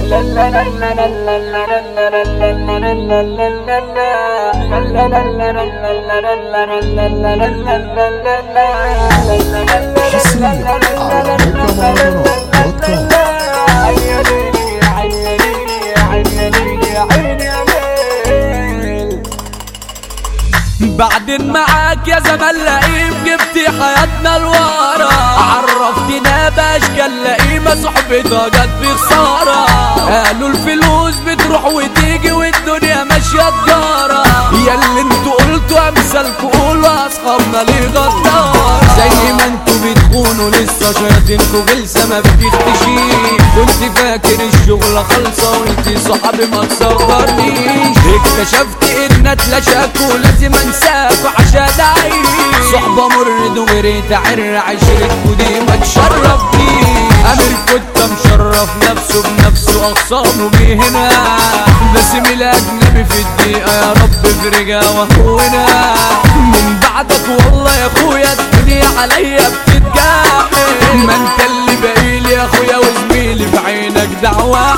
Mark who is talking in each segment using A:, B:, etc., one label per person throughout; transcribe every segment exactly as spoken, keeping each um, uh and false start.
A: بعدين معاك يا زمان لئيم جبتي حياتنا لورا، عرفتنا باشكال لئيمة صحبتها جت بخسارة. قالوا الفلوس بتروح وتيجي والدنيا ماشية تجارة، ياللي انتوا قلتوا امثالكوا قولوا اصحابنا ليه غدارة. زي ما انتوا بتخونوا لسه شياطينكوا غلسة ما بتختشيش، كنت فاكر الشغلة خالصة وانتي صحابي ما تصغرنيش. اكتشفت ان اتلاشاك ولازم انساك عشان اعيش، صحبة مرد وغيرت عر عشرتكوا دي ما تشرفنيش. امير كنت مشرف نفسه بنفسه اخصامه بيه هنا، باسم الاجنبي في الدقيقة يا رب فرجا وهونا. من بعدك والله يا اخويا الدنيا عليا بتتجاحد، ما انت اللي باقيلي يا اخويا وزميلي في عينك دعوة.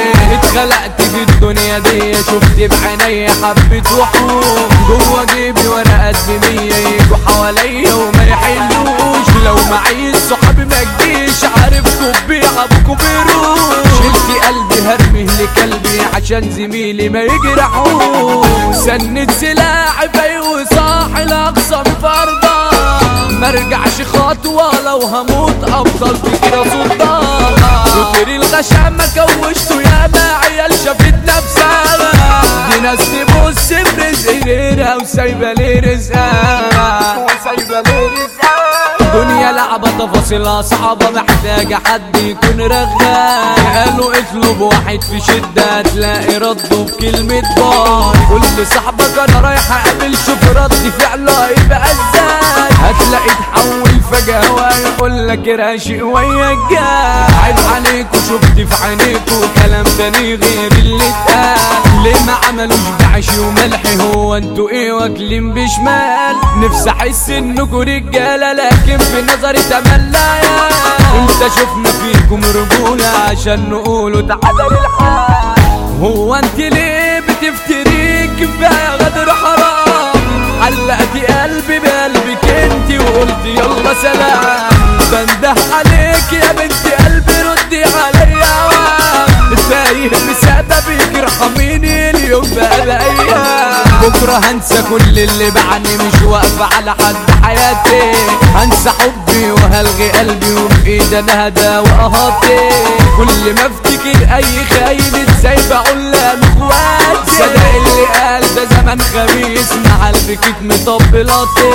A: اتخلقت في الدنيا دي شفت بعيني حبة وحوش، جوا جيبي ورقات بمية يجوا حواليا وما يحلوش. لو معي صحابي ما تجيش عارفكوا بيعبكوا بيروش، شلت قلبي هرميه لكلبي عشان زميلي ما يجرحوش. سند سلاحي فايق وصاحي لاقصى بفرضة، مرجعش خطوة لو هموت افضل فكرة سلطان. كتر الغشامة كوشته ياما عيال شافت نفسها، دي ناس تبص برزق غيرها وسايبة لي رزقها، وسايبة لي رزقها. دنيا لعبة تفاصيلها صعبة محتاجة حد يكون رغاي. قالوا اطلب واحد في شدة تلاقي رده بكلمة باي، كل صاحبك انا رايح اقابل شوف رد فعله هيبقى ازاي. هتلاقي تحول فجأة ويقولك راشق وياك جاي. عيب عليكوا شفت في عينيكوا كلام تاني غير اللي اتقال، ليه ما عملوش بعشي وملحي هو انتوا ايه واكلين بشمال. نفسي احس انكوا رجالة لكن في نظري تملايا، انت شفنا فيكم رجولة عشان نقولوا تعالى للحال. هو انت ليه بتفتري كفاية غدر حرام، علقتي قلبي بقلبك انت وقلت يلا سلام. بنده عليك يا بنت قلبي ردي عليا وام، تايه بسببك ارحميني اليوم بقى الايام. بكره هنسى كل اللي بعاني مش واقفة على حد حياتي، هنسى حبي وهلغي قلبي وبايدي انا هدى واهاتي. كل ما افتكر اي خاين ازاي بقول لاخواتي، صدق اللي قال ده زمان خميس مع البكيت مطبلاتي.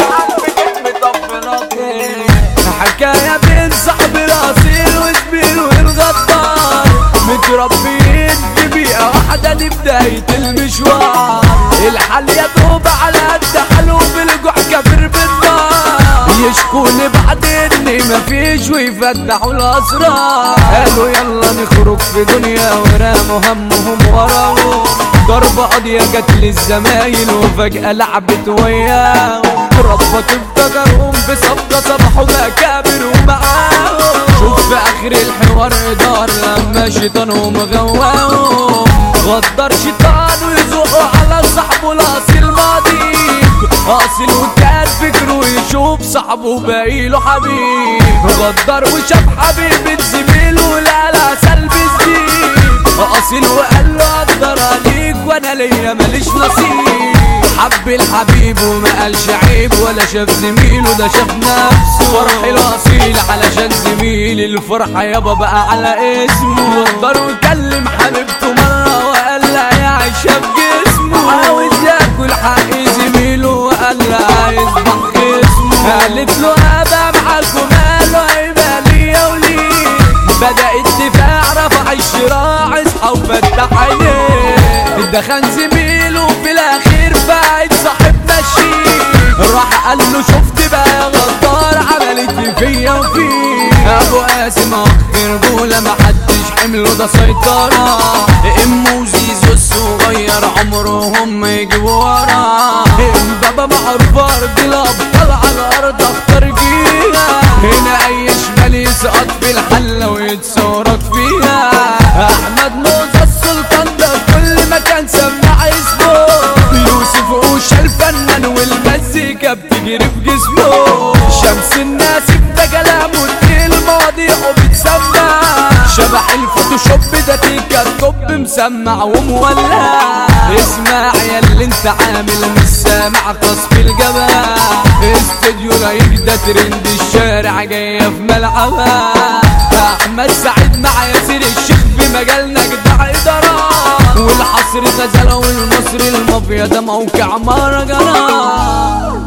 A: حكاية بين صاحبي الاصيل وزميله والغدار، متربيين في بيئة واحدة دي بداية المشوار. الحل يدوب على قد حلو بالجوع كبر بالنار، يشكوني بعد اني مفيش ويفتحوا الاسرار. قالوا يلا نخرج في دنيا وراموا همهم وراهم، ضربة قاضية جت للزمايل وفجأة لعبت وياهم. ربك افتكرهم بصفقة صبحوا مكابر ومعاهم، شوف في اخر الحوار دار لما شيطانهم غواهم. غدر شيطان ويزقوا على صاحبه الاصيل ماضي، اصيل وكان فكره يشوف صاحبه باقيله حبيب. غدر وشاف حبيبة زميله لا لا سلب الزيب، اصيل وقال له اقدر عليك وانا ليا ماليش نصيب. حب الحبيب وما قالش عيب ولا شاف زميله ده شاف نفسه. فرح الاصيل علشان زميلي الفرحة يابا بقى على اسمه. غدر وكلم حبيبته مرة وقال لها يا عايشة بجسمه، عاوز ياكل حق زميله وقال لها عايز ضخ اسمه. قالت له ابقى معاكم قالوا هيبقى ليا وليك، بدأ الدفاع رفع الشراع اصحى وفتح عينيه. دخل زميله في الاخير بعد صاحبنا الشيك، راح قال له شفت بقى يا غدار عملت فيا وفيك. ابو قاسم اخ رجوله محدش حمله ده سيطره، امه وزيزو الصغير عمرهم ما يجيبوا وراه. امبابة معروف ارض الابطال على الارض اختار جيها، هنا اي شمال يسقط في الحلة ويتصورك فيها. احمد موزة السلطان ده في كل مكان سمع اسمه. يوسف اوشا الفنان والمزيكا بتجري في جسمه. شمس الناس ده كلامه تقيل مواضيعه بتسمع. شبح الفوتوشوب ده تيكا الطب مسمع ومولع. اسمع يا اللي انت عامل مش سامع قصف الجبهة. استوديو رايق ده ترند الشارع جاية في ملعبها. احمد سعيد مع ياسر الشيخ في مجالنا جدع ادارات. والحصر غزالة والمصري المافيا ده موقع مهرجانات.